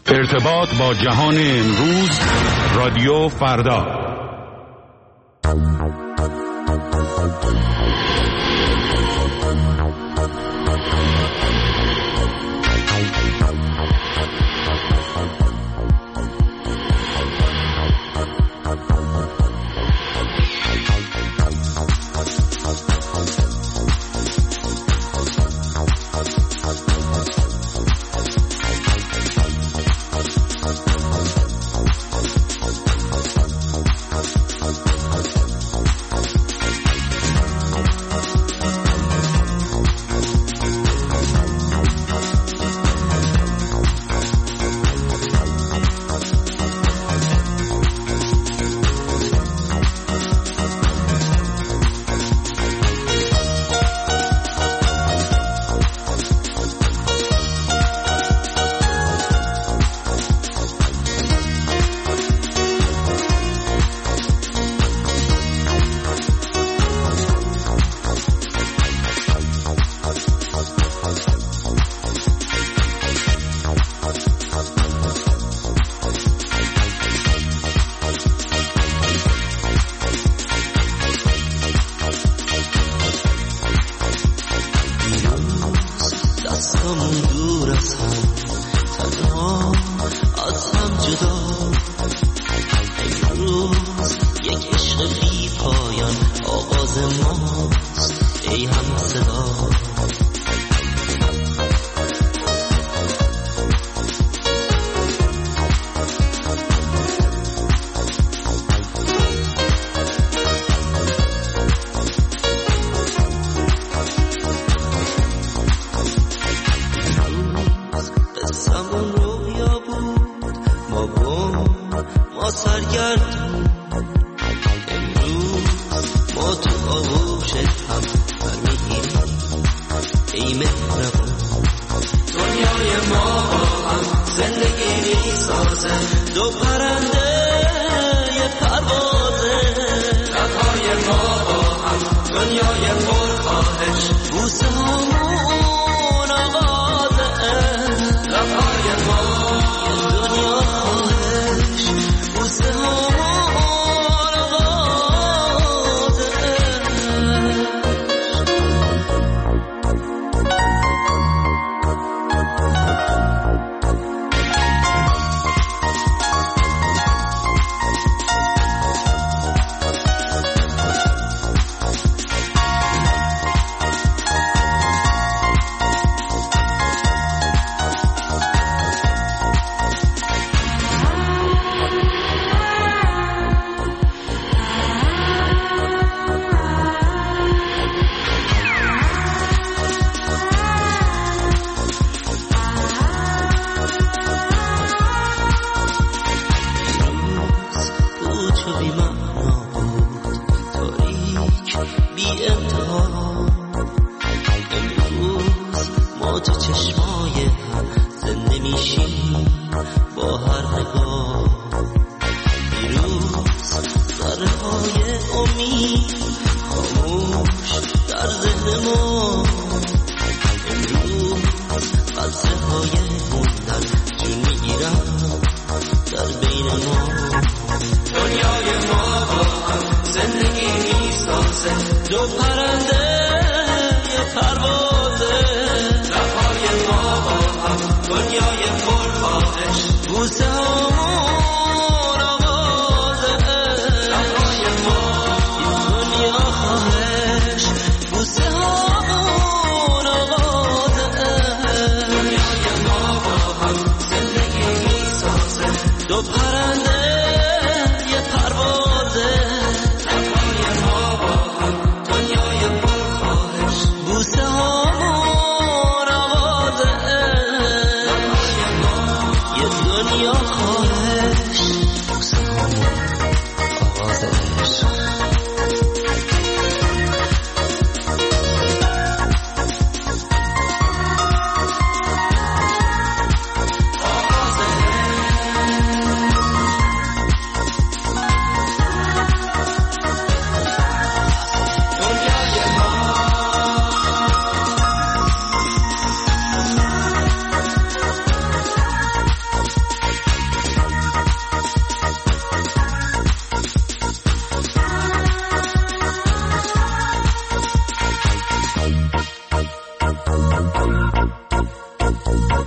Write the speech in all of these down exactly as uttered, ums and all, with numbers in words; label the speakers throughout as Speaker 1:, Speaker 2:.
Speaker 1: ارتباط با جهان امروز، رادیو فردا.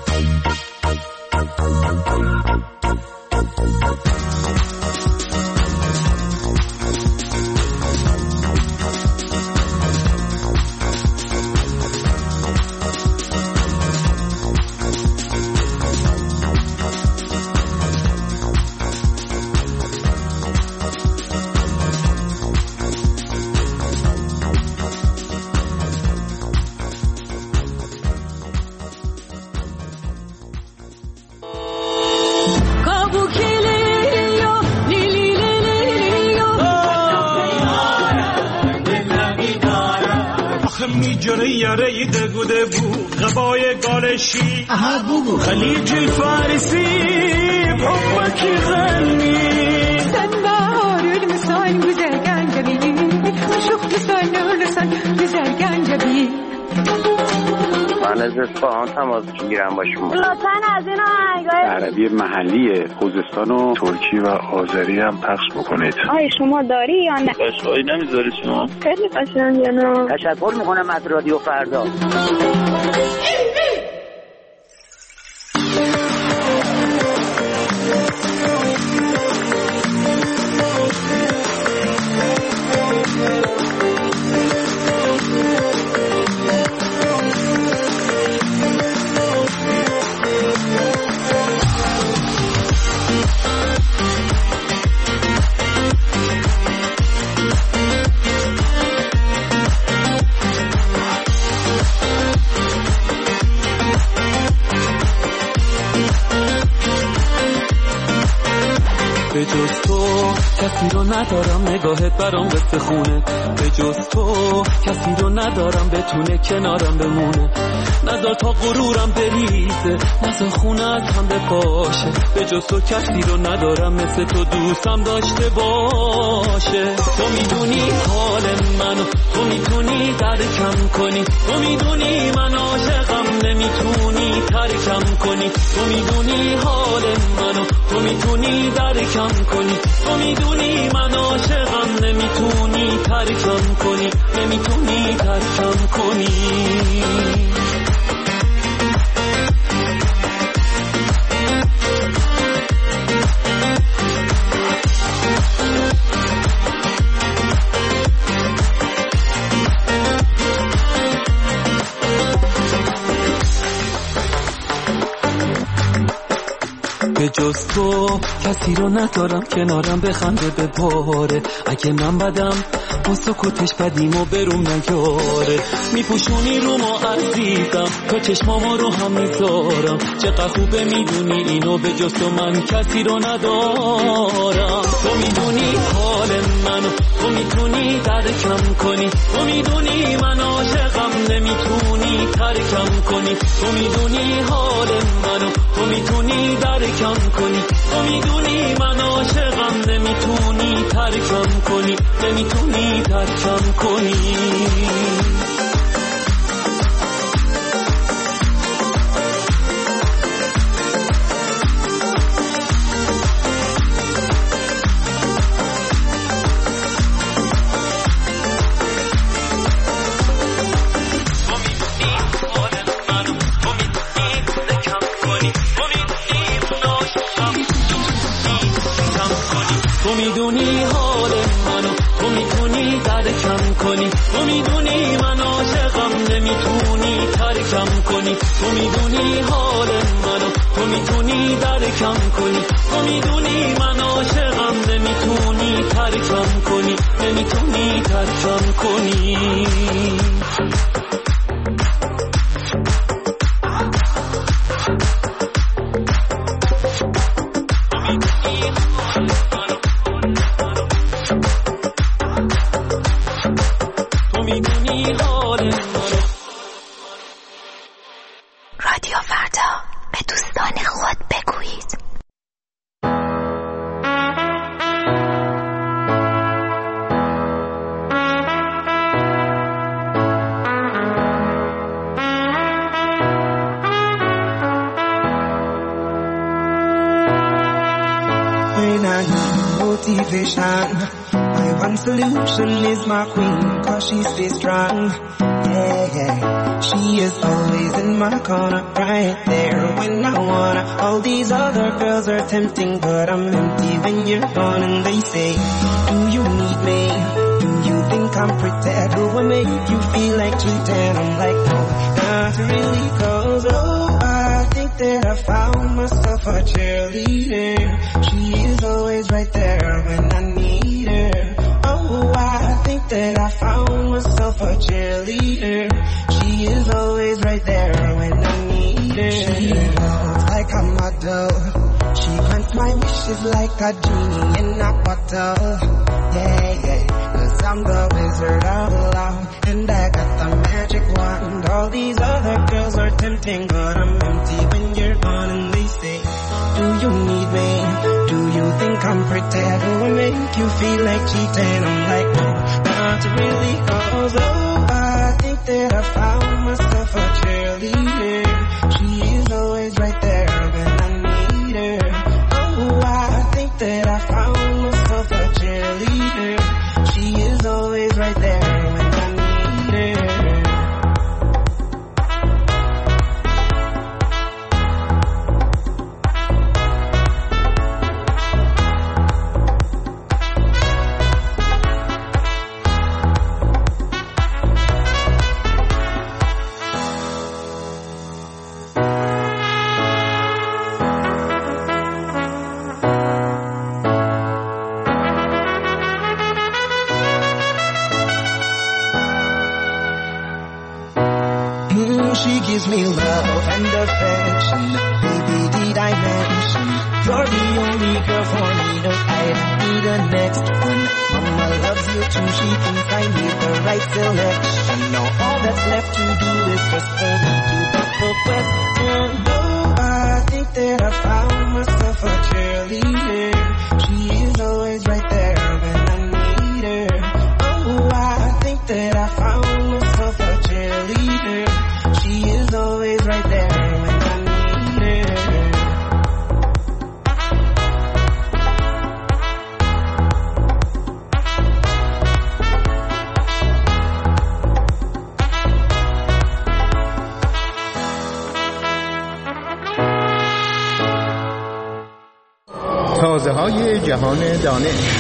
Speaker 2: میجره یاره دگوده بو غبای گالشی
Speaker 3: اها بگو
Speaker 2: خلیج الفارسی بحبك يغني
Speaker 4: سنبار مثال güzel جميل وشوف مثال نورسان güzel جميل
Speaker 5: من از اصفهان تماس میگیرم با شما.
Speaker 6: لطفاً از این آهنگای
Speaker 1: عربی محلی خوزستان و ترکی و آذری هم پخش بکنید.
Speaker 6: آی شما داری یا نه؟
Speaker 5: قشقایی نمیذاری شما؟
Speaker 6: خیلی قشنگه نه.
Speaker 5: تشکر میکنم از رادیو فردا.
Speaker 7: به جز تو کسی رو ندارم، نگاهت برام قصه خونه. به جز تو کسی رو ندارم بتونه کنارم بمونه. نذار تا غرورم بریزه، نذار خونه از هم بپاشه. به جز تو کسی رو ندارم مثل تو دوستم داشته باشه. تو میدونی حال منو، تو میتونی درکم کنی. تو میدونی من عاشقم، نمیتونی ترکم کنی. تو میدونی حال منو، تو میتونی درکم کنی. تو میدونی من عاشقم، نمیتونی ترکم کنی. نمیتونی ترکم کنی. به جز تو کسی رو ندارم کنارم بخنده به پاره. اگه من بدم با سکوتش بدیم و بروم نیاره. میپوشونی رو ما عزیزم، تا چشمامو رو هم میذارم. چقدر خوبه میدونی اینو، به جز تو من کسی رو ندارم. تو میدونی حال منو، تو میتونی درکم کنی. تو میدونی من عاشقم، نمیتونی ترکم کنی. تو میدونی حال منو، تو میتونی درکم کنی. تو میدونی من عاشقم، نمیتونی ترکم کنی. نمیتونی ترکم کنی. تو میدونی حال منو، تو میتونی درکم کنی. تو میدونی من عاشقم، نمیتونی ترکم کنی. تو میدونی حال منو، تو میتونی درکم کنی. تو میدونی من عاشقم، نمیتونی ترکم کنی. نمیتونی ترکم کنی.
Speaker 8: رادیو فردا، به دوستان خود بگویید.
Speaker 3: این motivation. My one solution is my queen, cause she stays strong. Yeah, yeah. She is always in my corner, right there when I wanna. All these other girls are tempting, but I'm empty when you're gone. And they say, do you need me? Do you think I'm pretty? Do I make you feel like cheating? I'm like, no, not really, cause oh, I think that I found myself a cheerleader. She is always right there when I need her. Oh, I think that I found myself a cheerleader. She is always right there when I need her. She looks like a model. She grants my wishes like a genie in a bottle. Yeah, yeah. Cause I'm the wizard of love, and I got the magic wand. All these other girls are tempting, but I'm empty when you're gone. And they say, do you need me? Do you think I'm pretty? Do I make you feel like cheating? I'm like, no, not really, cause oh, I think that I found myself a cheerleader. She is always right there when I need her. Oh, I think that I found myself a cheerleader. She is always right there when I need her. She gives me love and affection. Baby, did I mention you're the only girl for me? No, I need the next one. Mama loves you too. She thinks I made the right selection. Now all that's left to do is just for me to put the question. Oh, I think that I found myself a cheerleader. She is always right there when I need her. Oh, I think that I found myself a cheerleader. She is always right there when I need her.
Speaker 9: تازه های جهان دانش.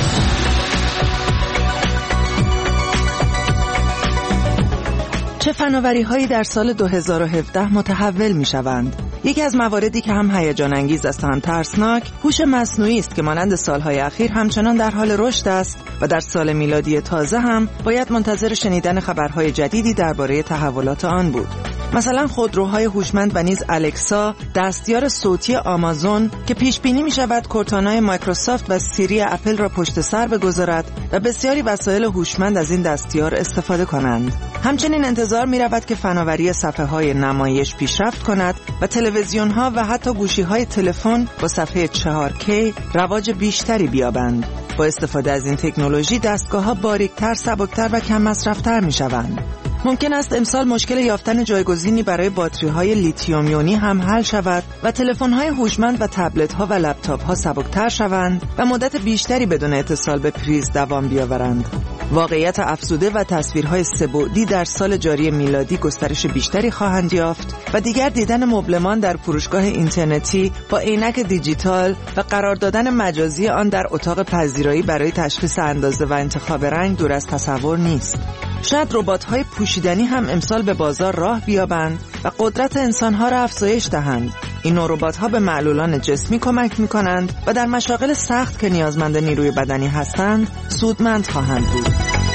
Speaker 10: چه فناوری‌هایی در سال دو هزار و هفده متحول می‌شوند؟ یکی از مواردی که هم هیجان انگیز است و هم ترسناک، هوش مصنوعی است که مانند سالهای اخیر همچنان در حال رشد است و در سال میلادی تازه هم باید منتظر شنیدن خبرهای جدیدی درباره تحولات آن بود. مثلا خودروهای هوشمند و نیز الکسا، دستیار صوتی آمازون که پیش بینی می شود کورتانای مایکروسافت و سیری اپل را پشت سر بگذارد و بسیاری وسایل هوشمند از این دستیار استفاده کنند. همچنین انتظار می رود که فناوری صفحه های نمایش پیشرفت کند و تلویزیون ها و حتی گوشی های تلفن با صفحه چهار کی رواج بیشتری بیابند. با استفاده از این تکنولوژی دستگاه ها باریکتر، سبکتر و کم مصرفتر می شوند. ممکن است امسال مشکل یافتن جایگزینی برای باتری‌های لیتیوم یونی هم حل شود و تلفن‌های هوشمند و تبلت‌ها و لپتاپ‌ها سبکتر شوند و مدت بیشتری بدون اتصال به پریز دوام بیاورند. واقعیت افزوده و تصویرهای سه‌بعدی در سال جاری میلادی گسترش بیشتری خواهند یافت و دیگر دیدن مبلمان در فروشگاه اینترنتی با عینک دیجیتال و قرار دادن مجازی آن در اتاق پذیرایی برای تشخیص اندازه و انتخاب رنگ دور از تصور نیست. شاید ربات‌های پوشیدنی هم امسال به بازار راه بیابند و قدرت انسان‌ها را افزایش دهند. این نوع ربات‌ها به معلولان جسمی کمک می‌کنند و در مشاغل سخت که نیازمند نیروی بدنی هستند سودمند خواهند بود.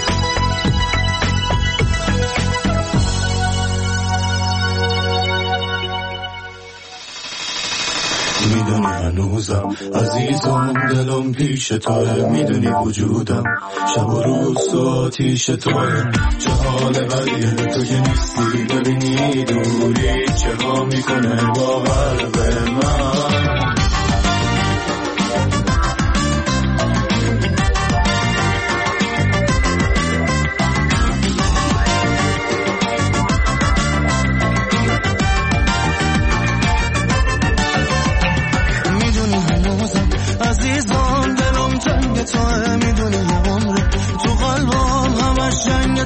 Speaker 11: میدونی هنوزم عزیزم دلم پیش توه، میدونی وجودم شب و روز تو آتیش توه. چه حال بدیه تو که نیستی، ببینی دوری چه ها میکنه با قلب من.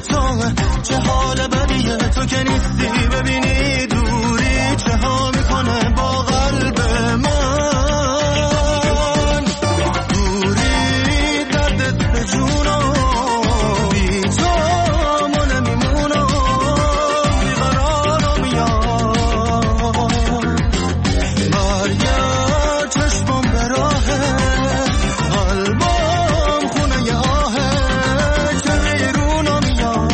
Speaker 11: تو چه حال بدیه تو که نیستی ببینی دوری چه ها میکنه با قلب من دوری دردت به جونم بی تو ما نمیمونم بیقرارم یاد برگرد چشمم به راهه قلبم خونه ی آهه چه بیرونم یاد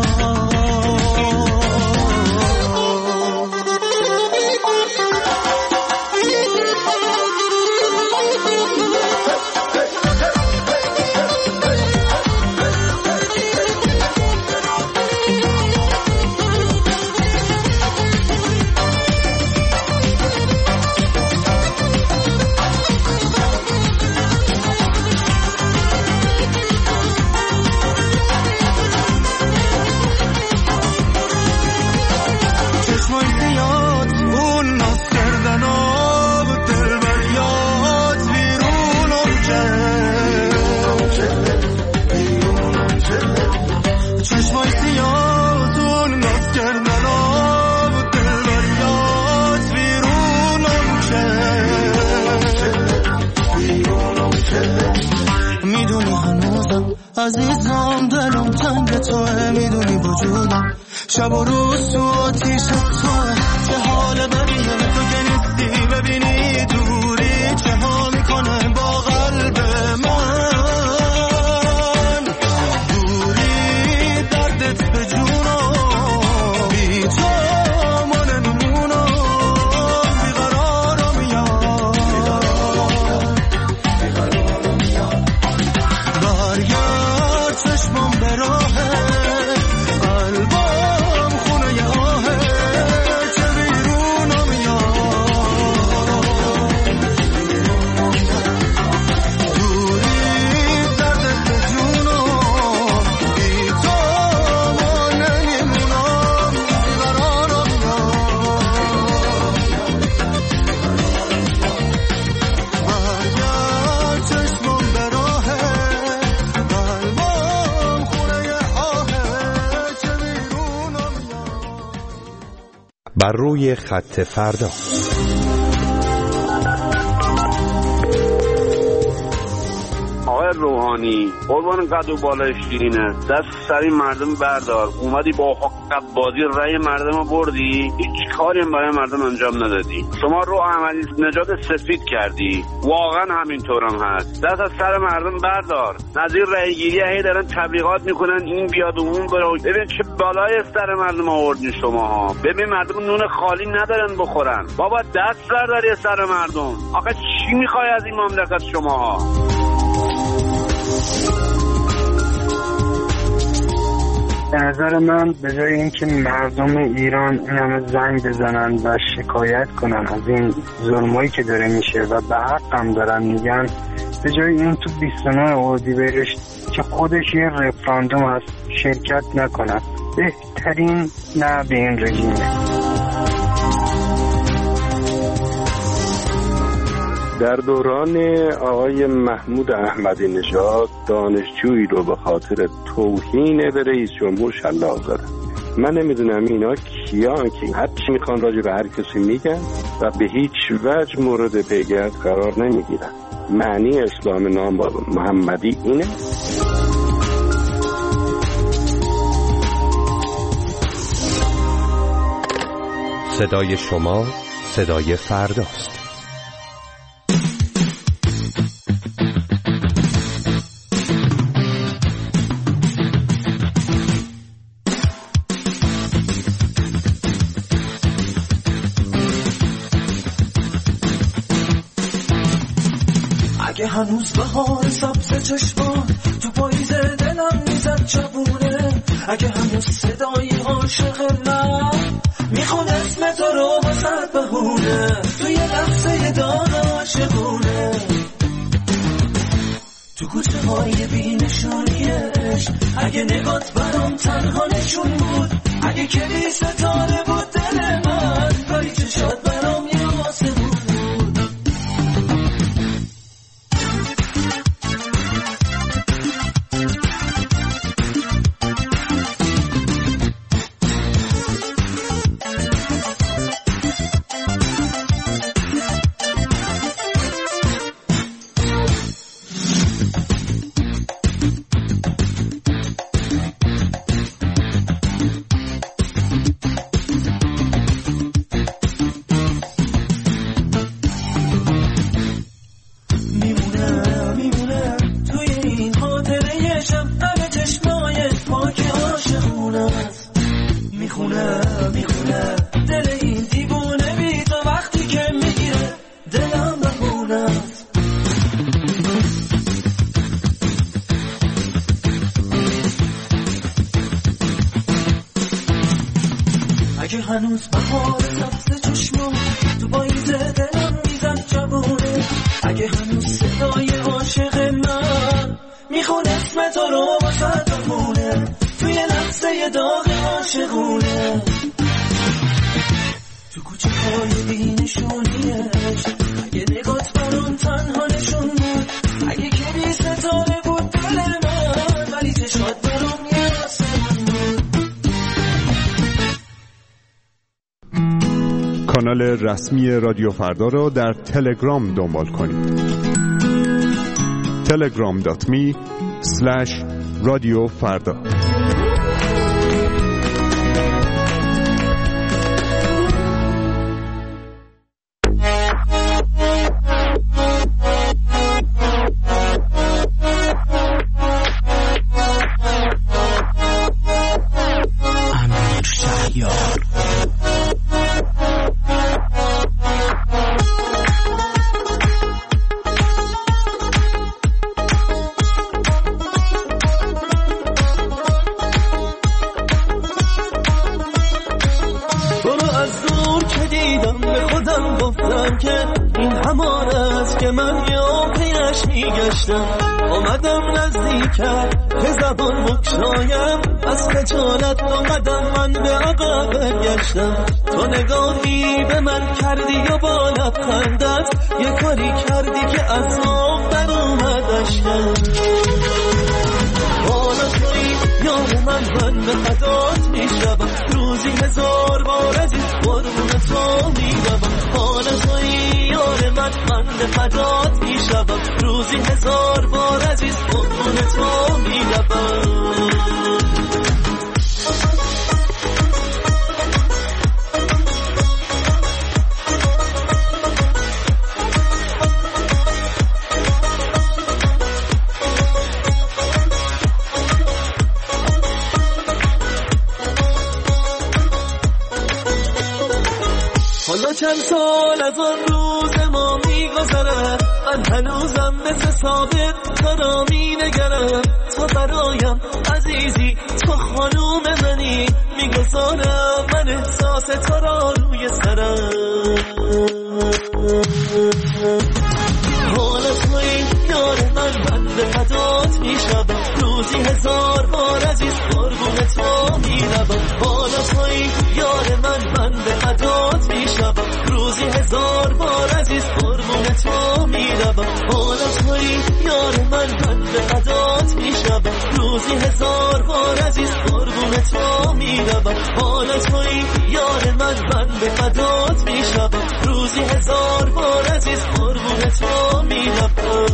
Speaker 11: چشمای زیاد اون ناز کردن آب دل بریاد بیرونم چه چشمای زیاد اون ناز کردن آب دل بریاد بیرونم چه میدونی هنوزم عزیزم دلم تنگ توه میدونی وجودم شب و روز تو آتیش توه چه حال بدیه تو که نیستی ببینی دوری چه ها میکنه با قلب من دوری دردت به جونم بی تو ما نمیمونم بیقرارم یاد برگرد چشمم به راهه قلبم خونه ی آهه چه بیرونم یاد دوری دردت به جونم بی تو ما نمیمونم بیقرارم یاد برگرد چشمم به راهه قلبم خونه ی آهه چه بیرونم یاد
Speaker 12: بر روی خط فردا.
Speaker 5: آقای روحانی قربان قد و بالای شیرینه دست سری مردم بردار اومدی با حق بازی رأی مردم رو بردی هیچ کاری هم برای مردم انجام ندادی شما رو احمدی نژاد سفید کردی واقعا همینطورم هست دست از سر مردم بردار نظیر رأی گیری هی دارن تبلیغات میکنن این بیاد و اون بره ببین چه بالای سر مردم آوردین شما ها ببین مردم نون خالی ندارن بخورن بابا دست برداری سر مردم آخه چی میخوای از این مملکت شما ها
Speaker 13: به نظر من به جای اینکه مردم ایران این همه زنگ بزنن و شکایت کنن از این ظلمایی که داره میشه و به حق هم دارن میگن به جای این تو بیست و نه اردیبهشت که خودش یه رفراندوم هست شرکت نکنن بهترین نه به این رژیمه.
Speaker 1: در دوران آقای محمود احمدی نژاد دانشجویی رو به خاطر توهین به رئیس جمهور شلاق زدن. من نمیدونم اینا کیان که هر چی میخوان راجع به هر کسی میگن و به هیچ وجه مورد پیگرد قرار نمیگیرن. معنی اسلام نام با محمدی اینه.
Speaker 12: صدای شما صدای فرداست.
Speaker 11: اگه هنوز بهار سبز چشمان تو پاییز دلم میزد چبونه اگه هنوز صدای عاشق من میخون اسم تو رو واسد بهونه توی لحظه دان عاشقونه تو کوچه های بی نشونیش اگه نگات برام تنها نشون بود اگه کلی ستاره بود دل من کاری چشات برام یه واسه بود
Speaker 14: فرداست. اگه هنوز بهار سبز چشمو تو بایز دلم میزد جوونه، اگه هنوز صدای عاشق من میخون اسم تو رو واسه بمونه توی لحظه داغ عاشقونه، تو کوچه های بینشونیش اگه نگات برون تنها نشون بود، اگه کمی ستاره بود دل من ولی چشات برون یه آسمان بود.
Speaker 15: کانال رسمی رادیو فردا را در تلگرام دنبال کنید. تلگرام دات می اسلش رادیو فردا.
Speaker 14: اومدم نزدیکم به زبان بکشایم، از خجالت اومدم من به عقب برگشتم، تو نگاهی به من کردی و با لبخندت یه کاری کردی که از آب در اومد اشکم. حالا توی یار من من به فدات میشم، روزی هزار بار از این قربون تو میدم. حالا توی یار من من به فدات میشم، روزی هزار بار از این قربون تو میدم. حالا چند سال از آن روز ما میگذره، من هنوزم مثل ثابت تو را مینگرم، تو برایم عزیزی تو خانوم منی، میگذارم من احساس تو را روی سرم. حالا توی یار من من به فدات میشم، روزی هزار بار عزیز قربون تو میرم. حالا توی یار من من به فدات میشم، روزی هزار بار عزیز قربون تو میرم. حالا توی یار من من به فدات میشم، روزی هزار بار عزیز قربون تو میرم. حالا توی یار من من به فدات میشم، روزی هزار بار عزیز قربون تو میرم.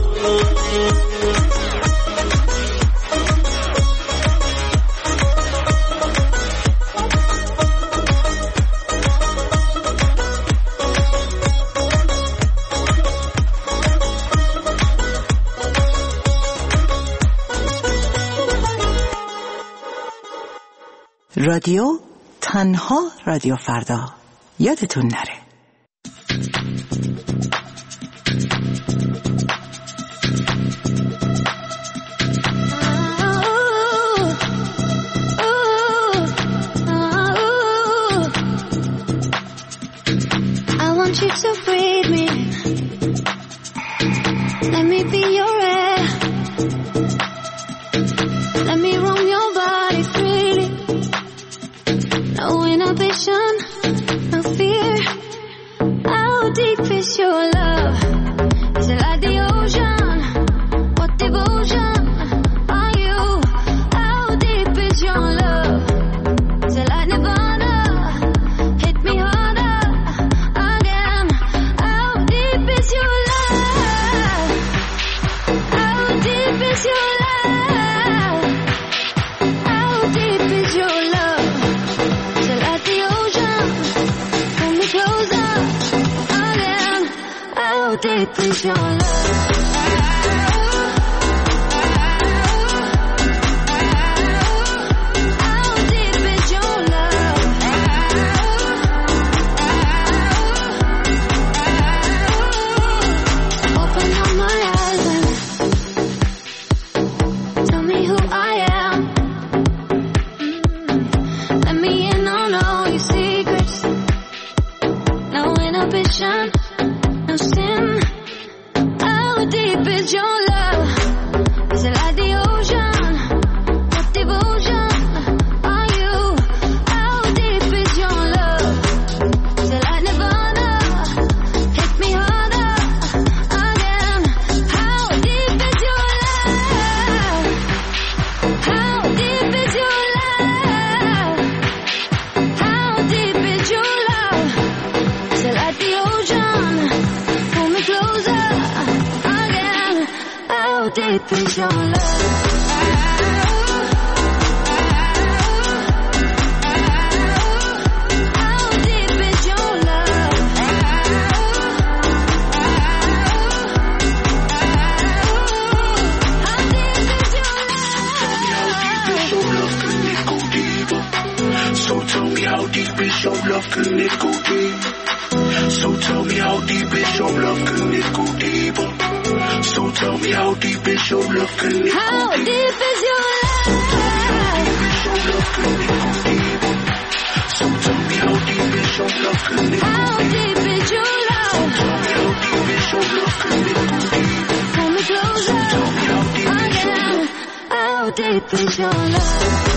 Speaker 10: رادیو تنها رادیو فردا، یادتون نره.
Speaker 16: I want you to breathe me, let me be your air, let me roam your body freely. No inhibition, no fear. How deep is your love? Is it like the ocean? What devotion are you? How deep is your love? Is it like Nirvana? Hit me harder again. How deep is your love? How deep is your love? How deep is your love? How deep is your love? is your love? Is it like the ocean? What devotion are you? How deep is your love? Is it like Nirvana? Hit me harder again. How deep is your love? How deep is your love? How deep is your love? Is it like the ocean? Pull me closer again. How deep is your love?
Speaker 11: So tell me how deep is your love, can it go deep? So tell me how deep is your love, can it go deeper? So tell me how deep is your love, can it go deeper?
Speaker 16: How deep is your love?
Speaker 11: So tell me how deep is your love, can it go deeper?
Speaker 16: How deep is your love?
Speaker 11: So tell me how deep is your love, can it go deeper?
Speaker 16: Pull me closer again. How deep is your love?